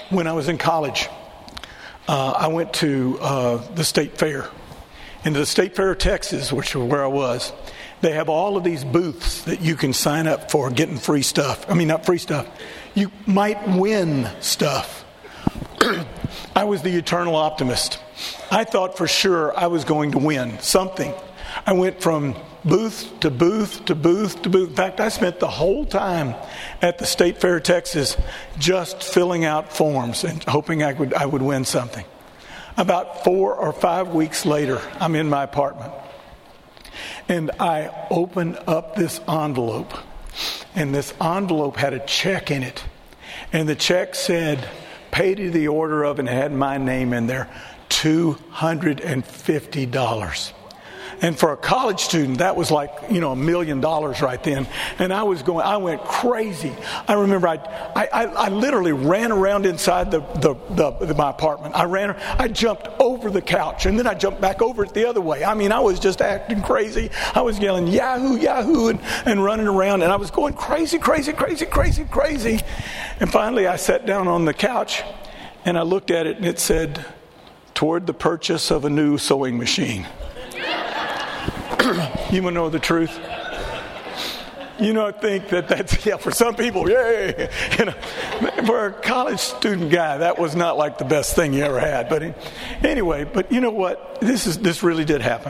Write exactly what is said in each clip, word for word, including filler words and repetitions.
when I was in college, uh, I went to uh, the state fair. And the state fair of Texas, which is where I was, they have all of these booths that you can sign up for getting free stuff. I mean, not free stuff. You might win stuff. I was the eternal optimist. I thought for sure I was going to win something. I went from booth to booth to booth to booth. In fact, I spent the whole time at the State Fair of Texas just filling out forms and hoping I would I would win something. About four or five weeks later, I'm in my apartment. And I open up this envelope. And this envelope had a check in it. And the check said, pay to the order of, and it had my name in there, two hundred fifty dollars. And for a college student, that was like, you know, a million dollars right then. And I was going, I went crazy. I remember I, I, I literally ran around inside the, the, the, the my apartment. I ran, I jumped over the couch, and then I jumped back over it the other way. I mean, I was just acting crazy. I was yelling, Yahoo, Yahoo, and, and running around. And I was going crazy, crazy, crazy, crazy, crazy. And finally, I sat down on the couch, and I looked at it, and it said, toward the purchase of a new sewing machine. You want to know the truth? You know, I think that that's, yeah, for some people, yay. You know, for a college student guy, that was not like the best thing you ever had. But anyway, but you know what? This is this really did happen.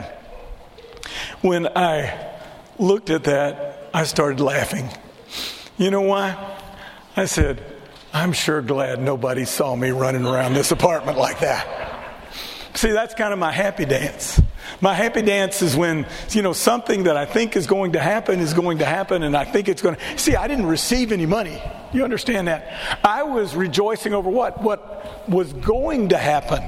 When I looked at that, I started laughing. You know why? I said, I'm sure glad nobody saw me running around this apartment like that. See, that's kind of my happy dance. My happy dance is when, you know, something that I think is going to happen is going to happen, and I think it's going to... See, I didn't receive any money. You understand that? I was rejoicing over what? What was going to happen.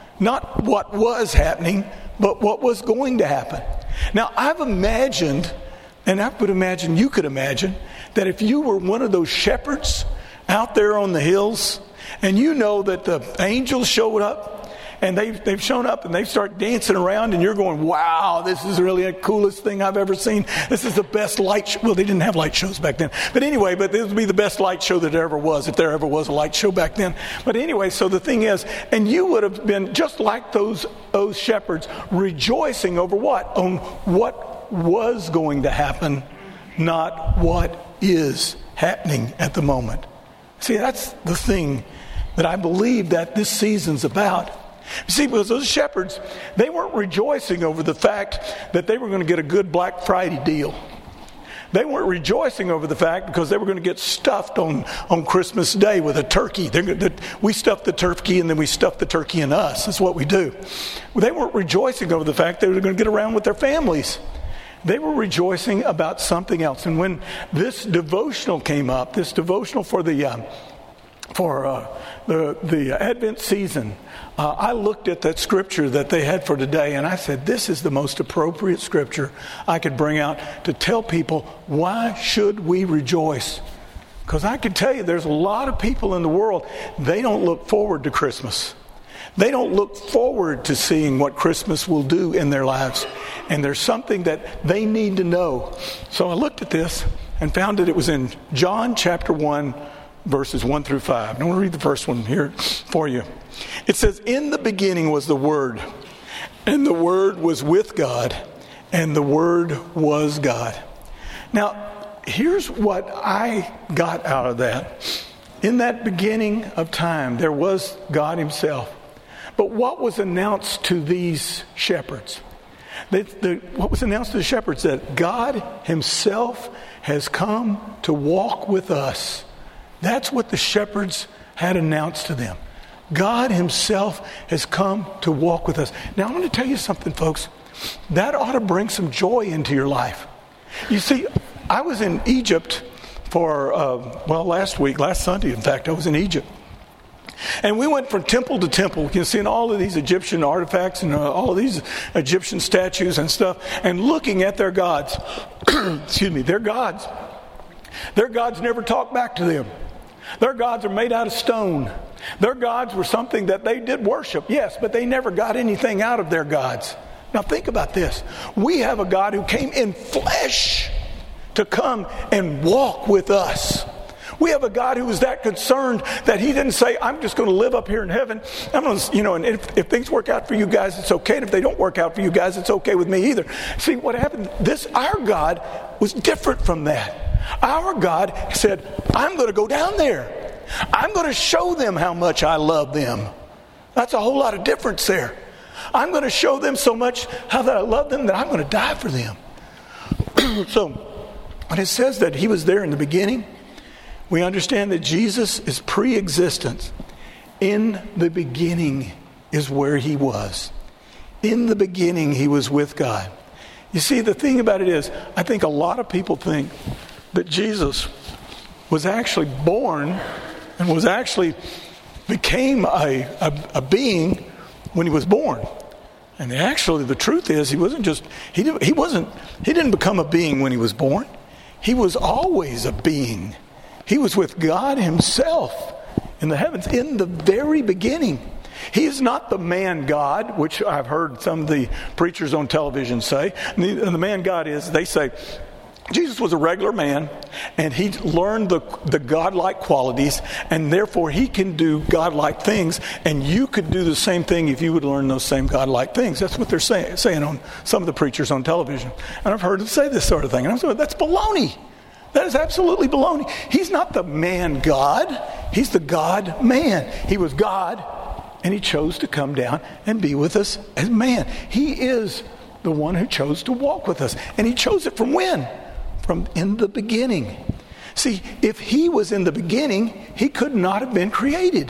Not what was happening, but what was going to happen. Now, I've imagined, and I would imagine you could imagine, that if you were one of those shepherds out there on the hills, and you know that the angels showed up, and they've, they've shown up and they start dancing around, and you're going, wow, this is really the coolest thing I've ever seen. This is the best light show. Well, they didn't have light shows back then. But anyway, but this would be the best light show that there ever was, if there ever was a light show back then. But anyway, so the thing is, and you would have been just like those, those shepherds, rejoicing over what? On what was going to happen, not what is happening at the moment. See, that's the thing that I believe that this season's about. See, because those shepherds, they weren't rejoicing over the fact that they were going to get a good Black Friday deal. They weren't rejoicing over the fact because they were going to get stuffed on, on Christmas Day with a turkey. They're, we stuff the turkey and then we stuff the turkey in us. That's what we do. They weren't rejoicing over the fact they were going to get around with their families. They were rejoicing about something else. And when this devotional came up, this devotional for the... Uh, for uh, the the Advent season, uh, I looked at that scripture that they had for today, and I said, this is the most appropriate scripture I could bring out to tell people, why should we rejoice? Because I can tell you, there's a lot of people in the world, they don't look forward to Christmas. They don't look forward to seeing what Christmas will do in their lives. And there's something that they need to know. So I looked at this and found that it was in John chapter one, verses one through five. I want to read the first one here for you. It says, in the beginning was the Word, and the Word was with God, and the Word was God. Now, here's what I got out of that. In that beginning of time, there was God himself. But what was announced to these shepherds? The, the, what was announced to the shepherds? That God himself has come to walk with us. That's what the shepherds had announced to them. God himself has come to walk with us. Now, I'm going to tell you something, folks. That ought to bring some joy into your life. You see, I was in Egypt for, uh, well, last week, last Sunday, in fact, I was in Egypt. And we went from temple to temple, you can see all of these Egyptian artifacts and uh, all of these Egyptian statues and stuff, and looking at their gods. Excuse me, their gods. Their gods never talked back to them. Their gods are made out of stone. Their gods were something that they did worship, yes, but they never got anything out of their gods. Now think about this. We have a God who came in flesh to come and walk with us. We have a God who was that concerned that he didn't say, I'm just going to live up here in heaven. I'm going to, you know, and if, if things work out for you guys, it's okay. And if they don't work out for you guys, it's okay with me either. See, what happened, this, our God was different from that. Our God said, I'm going to go down there. I'm going to show them how much I love them. That's a whole lot of difference there. I'm going to show them so much how that I love them that I'm going to die for them. So, when it says that he was there in the beginning, we understand that Jesus is pre-existence. In the beginning is where he was. In the beginning, he was with God. You see, the thing about it is, I think a lot of people think that Jesus was actually born and was actually became a, a, a being when he was born. And actually, the truth is, he wasn't just he didn't, he wasn't he didn't become a being when he was born. He was always a being. He was with God himself in the heavens in the very beginning. He is not the man God, which I've heard some of the preachers on television say. And the, and the man God is, they say, Jesus was a regular man, and he learned the, the godlike qualities, and therefore he can do godlike things, and you could do the same thing if you would learn those same godlike things. That's what they're saying, saying on some of the preachers on television. And I've heard them say this sort of thing, and I'm saying, that's baloney. That is absolutely baloney. He's not the man God. He's the God man. He was God, and he chose to come down and be with us as man. He is the one who chose to walk with us. And he chose it from when? From in the beginning. See, if he was in the beginning, he could not have been created.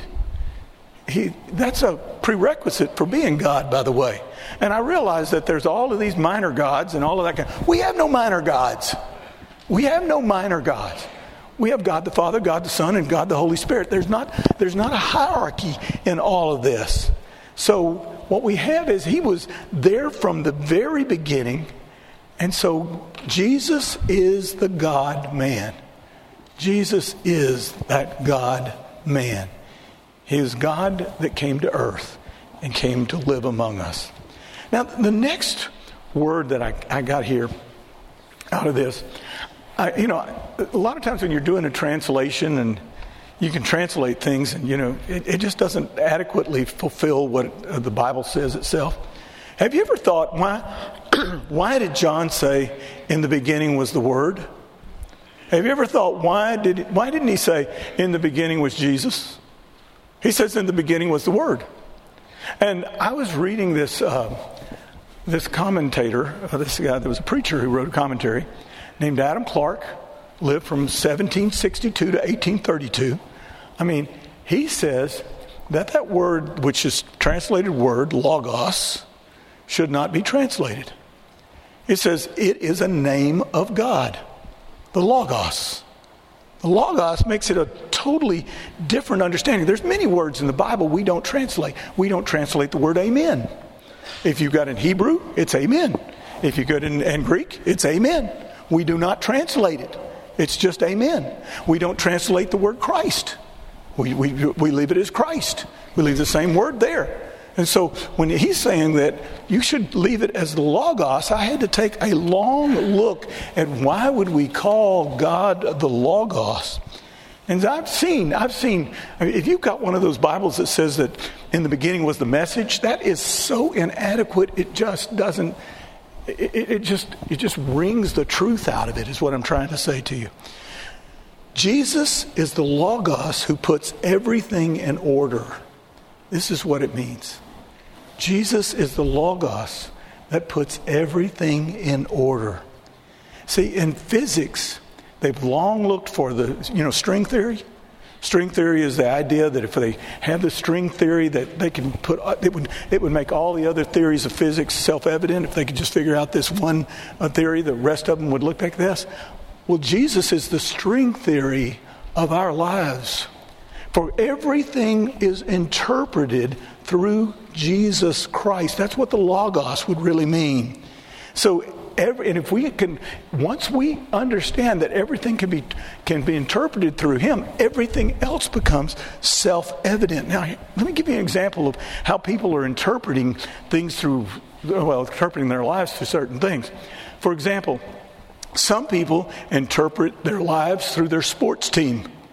He, that's a prerequisite for being God, by the way. And I realize that there's all of these minor gods and all of that kind. We have no minor gods. We have no minor gods. We have God the Father, God the Son, and God the Holy Spirit. There's not, there's not a hierarchy in all of this. So what we have is he was there from the very beginning. And so Jesus is the God-man. Jesus is that God-man. He is God that came to earth and came to live among us. Now, the next word that I, I got here out of this, I, you know, a lot of times when you're doing a translation and you can translate things and, you know, it, it just doesn't adequately fulfill what the Bible says itself. Have you ever thought, why, why did John say, in the beginning was the Word? Have you ever thought, why did why didn't he say, in the beginning was Jesus? He says, in the beginning was the Word. And I was reading this uh, this commentator, uh, this guy, there was a preacher who wrote a commentary named Adam Clark, lived from seventeen sixty-two to eighteen thirty-two. I mean, he says that that word, which is translated word, logos, should not be translated. It says it is a name of God, the Logos. The Logos makes it a totally different understanding. There's many words in the Bible we don't translate. We don't translate the word amen. If you've got in Hebrew, it's amen. If you got in, in Greek, it's amen. We do not translate it. It's just amen. We don't translate the word Christ. We, we, we leave it as Christ. We leave the same word there. And so when he's saying that you should leave it as the Logos, I had to take a long look at why would we call God the Logos. And I've seen, I've seen, I mean, if you've got one of those Bibles that says that in the beginning was the message, that is so inadequate, it just doesn't, it, it just, it just wrings the truth out of it, is what I'm trying to say to you. Jesus is the Logos who puts everything in order. This is what it means. Jesus is the Logos that puts everything in order. See, in physics, they've long looked for the, you know, string theory. String theory is the idea that if they have the string theory that they can put, it would it would make all the other theories of physics self-evident. If they could just figure out this one uh, theory, the rest of them would look like this. Well, Jesus is the string theory of our lives. For everything is interpreted through Jesus Christ. That's what the Logos would really mean. So, every, and if we can, once we understand that everything can be can be interpreted through Him, everything else becomes self-evident. Now, let me give you an example of how people are interpreting things through, well, interpreting their lives through certain things. For example, some people interpret their lives through their sports team.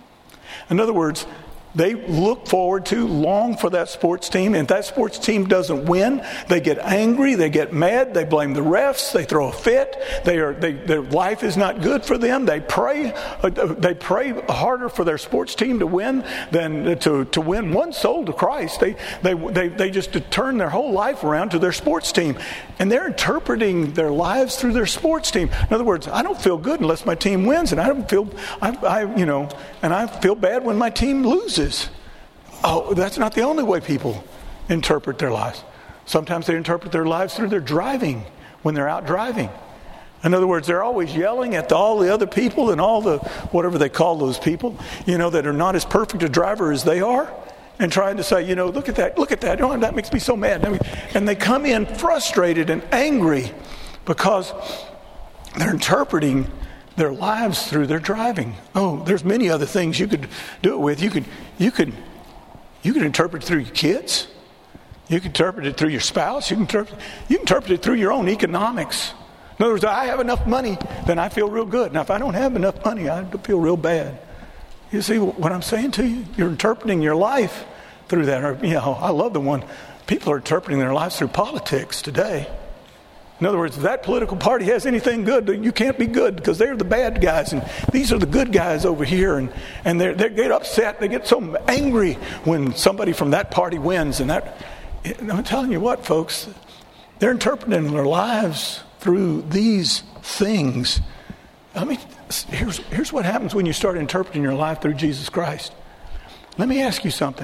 In other words, they look forward to, long for that sports team. And if that sports team doesn't win, they get angry, they get mad, they blame the refs, they throw a fit. They are, they, their life is not good for them. They pray, uh, they pray harder for their sports team to win than to, to win one soul to Christ. They, they, they, they just turn their whole life around to their sports team. And they're interpreting their lives through their sports team. In other words, I don't feel good unless my team wins, and I don't feel, I, I you know, and I feel bad when my team loses. Oh, that's not the only way people interpret their lives. Sometimes they interpret their lives through their driving when they're out driving. In other words, they're always yelling at the, all the other people and all the, whatever they call those people, you know, that are not as perfect a driver as they are, and trying to say, you know, look at that, look at that. Oh, that makes me so mad. And they come in frustrated and angry because they're interpreting their lives through their driving. Oh, there's many other things you could do it with. You could, you could, you could interpret it through your kids. You can interpret it through your spouse. You can interpret, you can interpret it through your own economics. In other words, I have enough money, then I feel real good. Now, if I don't have enough money, I feel real bad. You see what I'm saying to you? You're interpreting your life through that. Or, you know, I love the one, people are interpreting their lives through politics today. In other words, if that political party has anything good, you can't be good because they're the bad guys, and these are the good guys over here. And, and they get upset. They get so angry when somebody from that party wins. And that, I'm telling you what, folks, they're interpreting their lives through these things. I mean, here's, here's what happens when you start interpreting your life through Jesus Christ. Let me ask you something.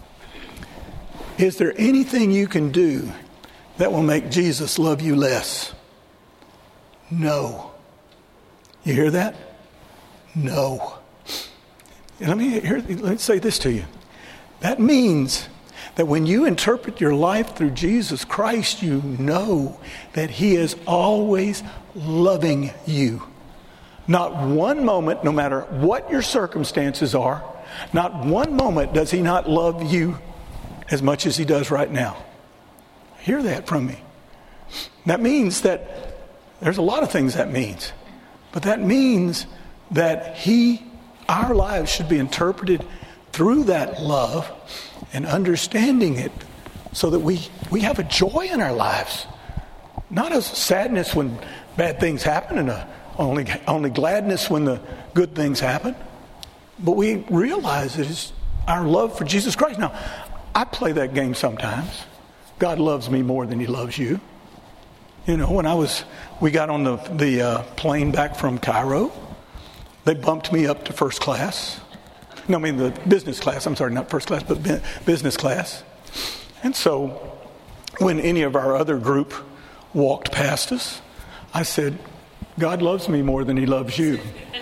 Is there anything you can do that will make Jesus love you less? No. You hear that? No. And let me here, let me say this to you. That means that when you interpret your life through Jesus Christ, you know that He is always loving you. Not one moment, no matter what your circumstances are, not one moment does He not love you as much as He does right now. Hear that from me. That means that there's a lot of things that means. But that means that He, our lives should be interpreted through that love and understanding it so that we, we have a joy in our lives. Not a sadness when bad things happen and a only, only gladness when the good things happen. But we realize it is our love for Jesus Christ. Now, I play that game sometimes. God loves me more than He loves you. You know, when I was, we got on the, the uh, plane back from Cairo, they bumped me up to first class. No, I mean the business class. I'm sorry, not first class, but business class. And so when any of our other group walked past us, I said, God loves me more than He loves you.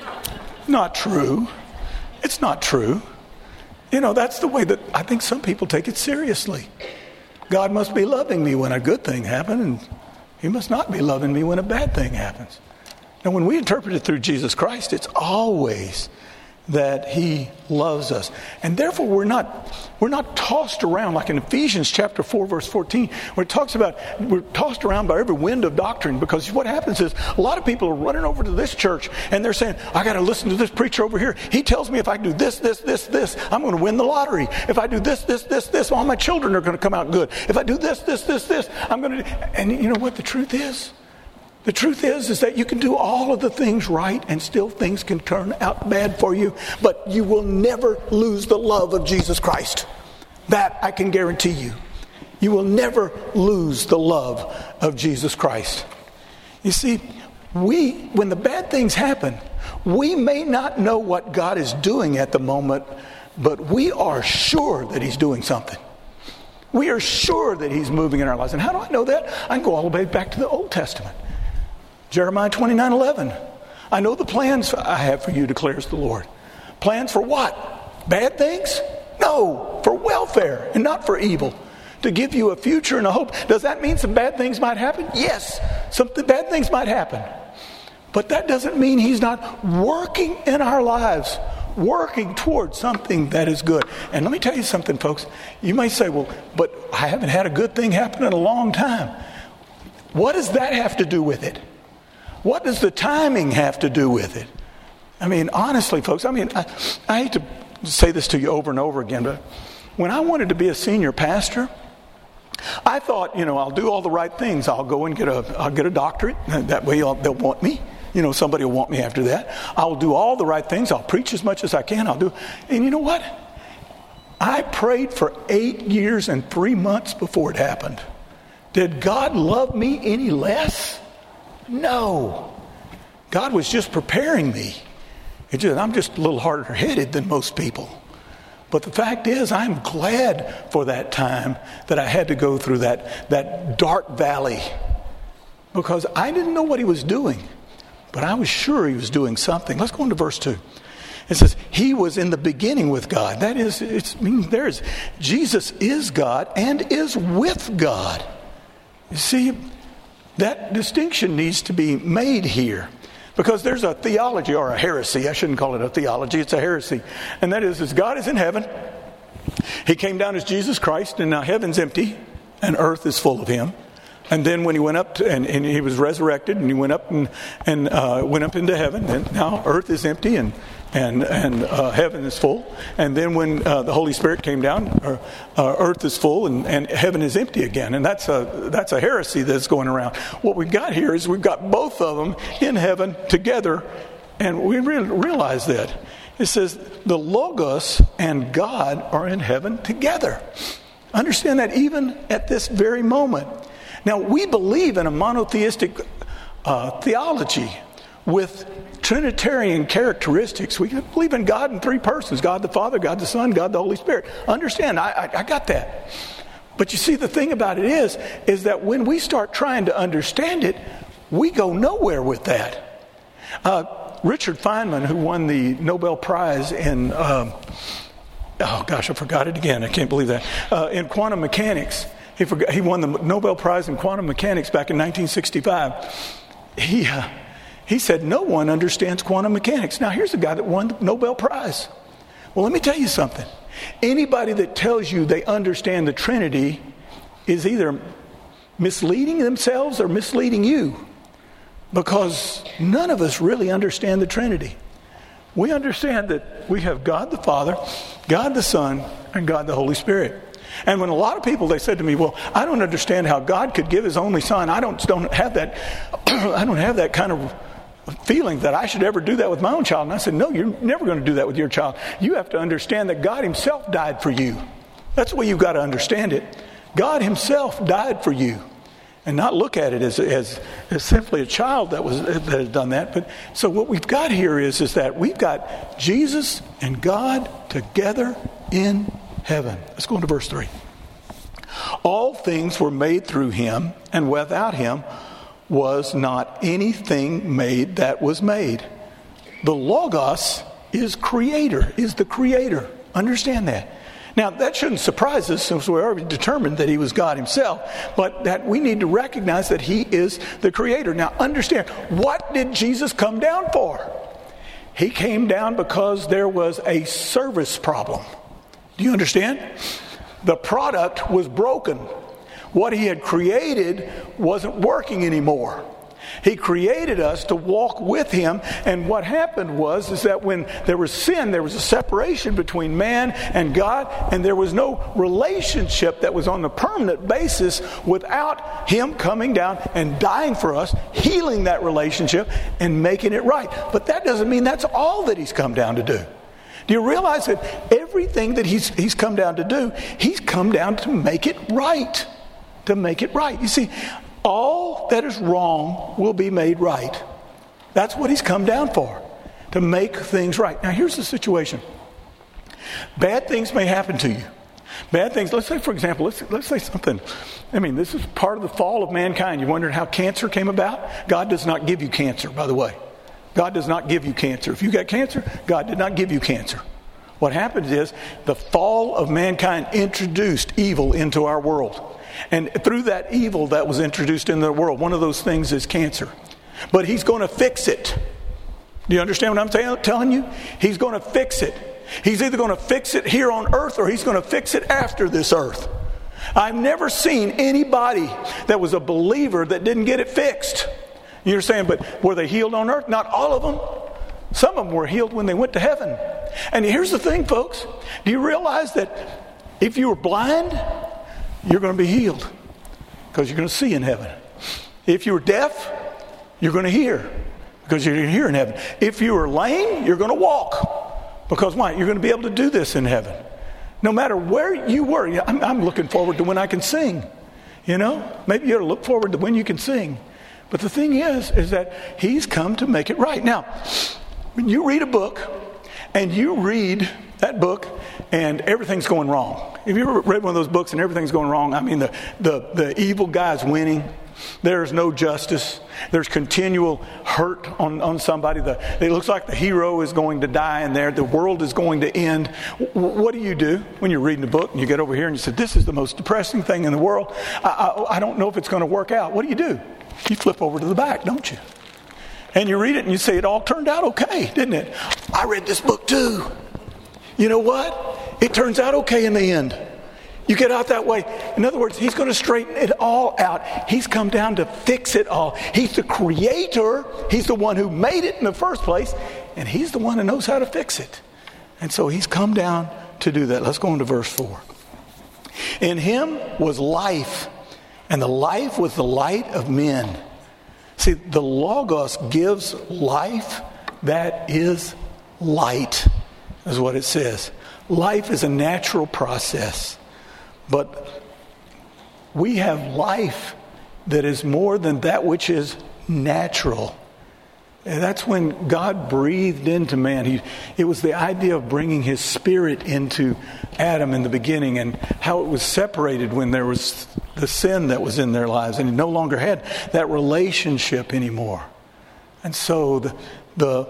Not true. It's not true. You know, that's the way that I think some people take it seriously. God must be loving me when a good thing happens, and He must not be loving me when a bad thing happens. Now, when we interpret it through Jesus Christ, it's always that He loves us. And therefore, we're not we're not tossed around like in Ephesians chapter four, verse fourteen, where it talks about we're tossed around by every wind of doctrine. Because what happens is a lot of people are running over to this church and they're saying, I got to listen to this preacher over here. He tells me if I do this, this, this, this, I'm going to win the lottery. If I do this, this, this, this, all my children are going to come out good. If I do this, this, this, this, I'm going to do... And you know what the truth is? The truth is, is that you can do all of the things right and still things can turn out bad for you, but you will never lose the love of Jesus Christ. That I can guarantee you. You will never lose the love of Jesus Christ. You see, we, when the bad things happen, we may not know what God is doing at the moment, but we are sure that He's doing something. We are sure that He's moving in our lives. And how do I know that? I can go all the way back to the Old Testament. Jeremiah twenty-nine eleven. I know the plans I have for you, declares the Lord. Plans for what? Bad things? No, for welfare and not for evil. To give you a future and a hope. Does that mean some bad things might happen? Yes, some bad things might happen. But that doesn't mean He's not working in our lives, working towards something that is good. And let me tell you something, folks. You may say, well, but I haven't had a good thing happen in a long time. What does that have to do with it? What does the timing have to do with it? I mean, honestly, folks, I mean, I, I hate to say this to you over and over again, but when I wanted to be a senior pastor, I thought, you know, I'll do all the right things. I'll go and get a, I'll get a doctorate. That way I'll, they'll want me. You know, somebody will want me after that. I'll do all the right things. I'll preach as much as I can. I'll do, and you know what? I prayed for eight years and three months before it happened. Did God love me any less? No. God was just preparing me. It just, I'm just a little harder headed than most people. But the fact is, I'm glad for that time that I had to go through that, that dark valley, because I didn't know what he was doing, but I was sure he was doing something. Let's go into verse two. It says, he was in the beginning with God. That is, it's, I mean, there's, Jesus is God and is with God. You see, that distinction needs to be made here. Because there's a theology or a heresy. I shouldn't call it a theology. It's a heresy. And that is, is God is in heaven. He came down as Jesus Christ, and now heaven's empty and earth is full of him. And then when he went up to, and, and he was resurrected, and he went up and, and uh, went up into heaven, and now earth is empty and and and uh, heaven is full. And then when uh, the Holy Spirit came down, uh, uh, earth is full and, and heaven is empty again. And that's a that's a heresy that's going around. What we've got here is we've got both of them in heaven together, and we re- realize that. It says the Logos and God are in heaven together. Understand that even at this very moment. Now, we believe in a monotheistic uh, theology with Trinitarian characteristics. We believe in God in three persons: God the Father, God the Son, God the Holy Spirit. Understand, I, I, I got that. But you see, the thing about it is, is that when we start trying to understand it, we go nowhere with that. Uh, Richard Feynman, who won the Nobel Prize in, um, oh gosh, I forgot it again. I can't believe that. Uh, in quantum mechanics. He, forgot, he won the Nobel Prize in quantum mechanics back in nineteen sixty-five. He, uh, he said, no one understands quantum mechanics. Now, here's a guy that won the Nobel Prize. Well, let me tell you something. Anybody that tells you they understand the Trinity is either misleading themselves or misleading you, because none of us really understand the Trinity. We understand that we have God the Father, God the Son, and God the Holy Spirit. And when a lot of people, they said to me, well, I don't understand how God could give his only son. I don't, don't have that, I don't have that kind of feeling that I should ever do that with my own child. And I said, no, you're never going to do that with your child. You have to understand that God himself died for you. That's the way you've got to understand it. God himself died for you. And not look at it as, as, as simply a child that was that has done that. But so what we've got here is, is that we've got Jesus and God together in heaven. Let's go into verse three. All things were made through him, and without him was not anything made that was made. The Logos is creator, is the creator. Understand that. Now, that shouldn't surprise us, since we already determined that he was God himself, but that we need to recognize that he is the creator. Now, understand, what did Jesus come down for? He came down because there was a service problem. Do you understand? The product was broken. What he had created wasn't working anymore. He created us to walk with him, and what happened was is that when there was sin, there was a separation between man and God, and there was no relationship that was on a permanent basis without him coming down and dying for us, healing that relationship and making it right. But that doesn't mean that's all that he's come down to do. Do you realize that everything that he's he's come down to do, he's come down to make it right. To make it right. You see, all that is wrong will be made right. That's what he's come down for. To make things right. Now here's the situation. Bad things may happen to you. Bad things, let's say for example, let's let's say something. I mean, this is part of the fall of mankind. You wondered how cancer came about? God does not give you cancer, by the way. God does not give you cancer. If you got cancer, God did not give you cancer. What happens is the fall of mankind introduced evil into our world. And through that evil that was introduced into the world, one of those things is cancer. But he's going to fix it. Do you understand what I'm t- telling you? He's going to fix it. He's either going to fix it here on earth or he's going to fix it after this earth. I've never seen anybody that was a believer that didn't get it fixed. You're saying, but were they healed on earth? Not all of them. Some of them were healed when they went to heaven. And here's the thing, folks. Do you realize that if you were blind, you're going to be healed because you're going to see in heaven. If you were deaf, you're going to hear because you're going to hear in heaven. If you were lame, you're going to walk because why? You're going to be able to do this in heaven. No matter where you were. I'm, I'm looking forward to when I can sing. You know, maybe you ought to look forward to when you can sing. But the thing is, is that he's come to make it right. Now, when you read a book and you read that book and everything's going wrong. Have you ever read one of those books and everything's going wrong? I mean, the, the, the evil guy's winning. There's no justice. There's continual hurt on, on somebody. The, it looks like the hero is going to die in there. The world is going to end. W- what do you do when you're reading a book and you get over here and you say, this is the most depressing thing in the world. I, I, I don't know if it's going to work out. What do you do? You flip over to the back, don't you? And you read it and you say, it all turned out okay, didn't it? I read this book too. You know what? It turns out okay in the end. You get out that way. In other words, he's going to straighten it all out. He's come down to fix it all. He's the creator. He's the one who made it in the first place. And he's the one who knows how to fix it. And so he's come down to do that. Let's go into verse four. In him was life, and the life was the light of men. See, the Logos gives life that is light, is what it says. Life is a natural process. But we have life that is more than that which is natural. And that's when God breathed into man. He, it was the idea of bringing his spirit into Adam in the beginning and how it was separated when there was the sin that was in their lives. And he no longer had that relationship anymore. And so the, the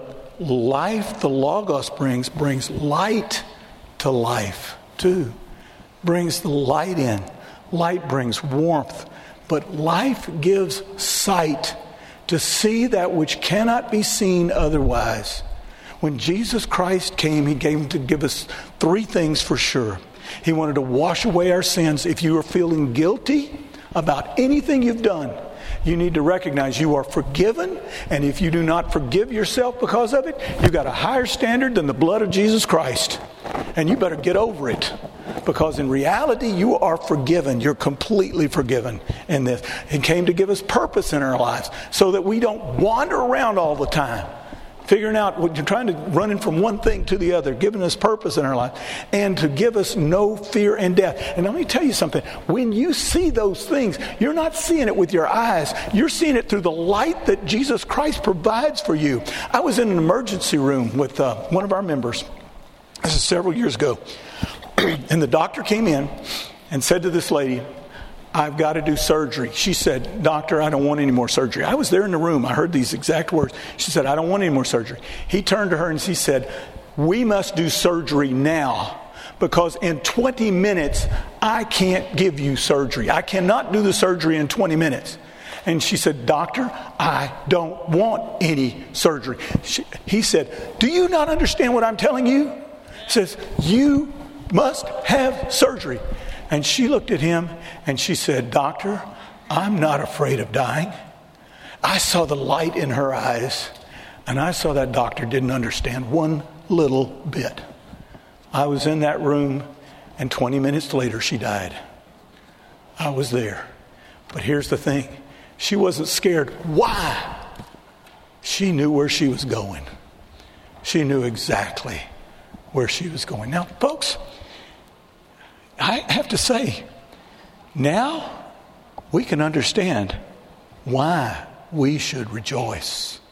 life the Logos brings, brings light to life too. Brings the light in. Light brings warmth. But life gives sight to see that which cannot be seen otherwise. When Jesus Christ came, he came to give us three things for sure. He wanted to wash away our sins. If you are feeling guilty about anything you've done, you need to recognize you are forgiven. And if you do not forgive yourself because of it, you've got a higher standard than the blood of Jesus Christ. And you better get over it. Because in reality, you are forgiven. You're completely forgiven in this. He came to give us purpose in our lives so that we don't wander around all the time, figuring out what you're trying to running from one thing to the other, giving us purpose in our life, and to give us no fear and death. And let me tell you something. When you see those things, you're not seeing it with your eyes. You're seeing it through the light that Jesus Christ provides for you. I was in an emergency room with uh, one of our members. This is several years ago. And the doctor came in and said to this lady, I've got to do surgery. She said, doctor, I don't want any more surgery. I was there in the room. I heard these exact words. She said, I don't want any more surgery. He turned to her and he said, we must do surgery now because in twenty minutes, I can't give you surgery. I cannot do the surgery in twenty minutes. And she said, doctor, I don't want any surgery. She, he said, do you not understand what I'm telling you? He says, you must have surgery. And she looked at him and she said, doctor, I'm not afraid of dying. I saw the light in her eyes and I saw that doctor didn't understand one little bit. I was in that room and twenty minutes later she died. I was there. But here's the thing. She wasn't scared. Why? She knew where she was going. She knew exactly where she was going. Now, folks, I have to say, now we can understand why we should rejoice.